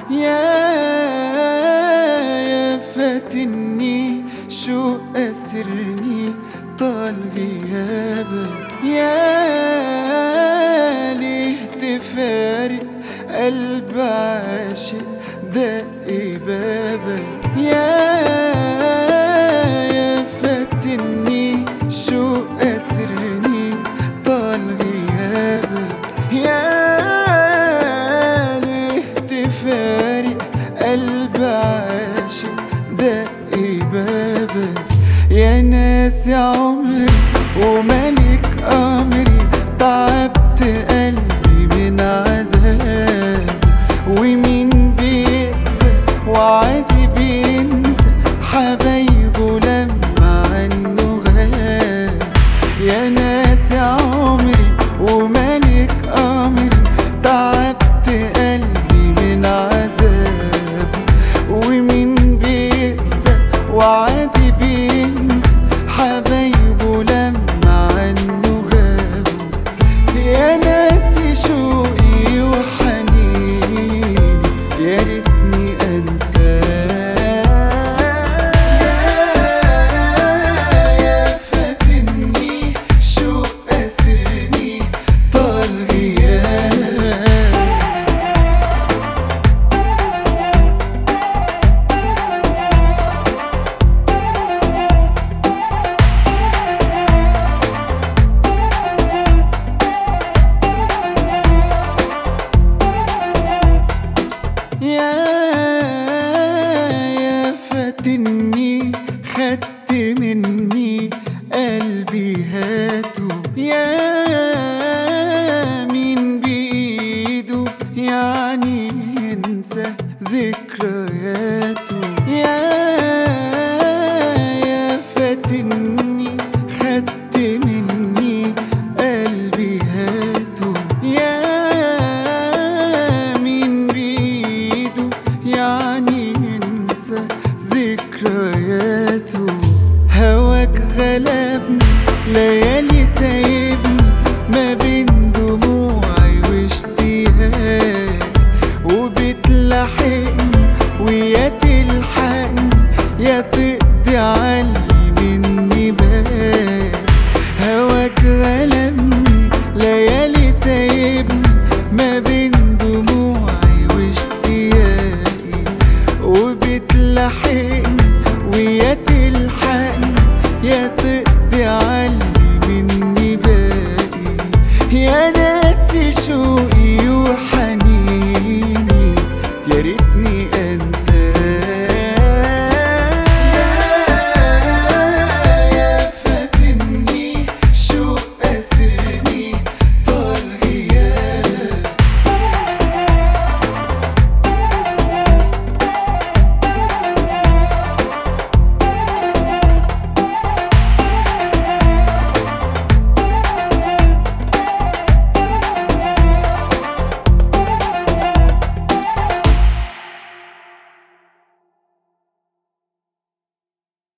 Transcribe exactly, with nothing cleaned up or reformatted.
يا يا فاتني شو أسرني طال غيابك، يا ليه تفارق قلب عاشق دق بابك، يا يا فاتني شو أسرني طال غيابك، يا فارق قلب عاشق دق بابك. يا ناس يا عمري وملك أمري، تعبت قلبي من عذاب، ومين بيقسى وعادي بينسى حبايبه لما عنه غاب. يا ناس يا عمري وملك أمري، تعبت قلبي من عذاب، ومين بيقسى وعادي بينسى حبايبه لما عنه غابوا. يا ناسي شوقي وحنيني يا ريتني انساه، يا فاتني شو أسرني طال غيابك. يا يا فاتني خدت مني قلبي هاته، يا مين بإيده يعني ينسى ذكرياته، يا يا فاتني خدت مني قلبي هاته، يا يعني ينسى ذكرياته. هواك غلبني ليالي سايبني ما بين دموعي واشتياق، وبتلاحقني ويا تلحقني يا تقضي علي مني بال. هواك غلبني ليالي سايبني ما بين دموعي واشتياقي، وبتلاحقني ويا تلحقني يا تقضي علي مني باقي. يا ناسي شوقي وحنيني يا ريتني انساه.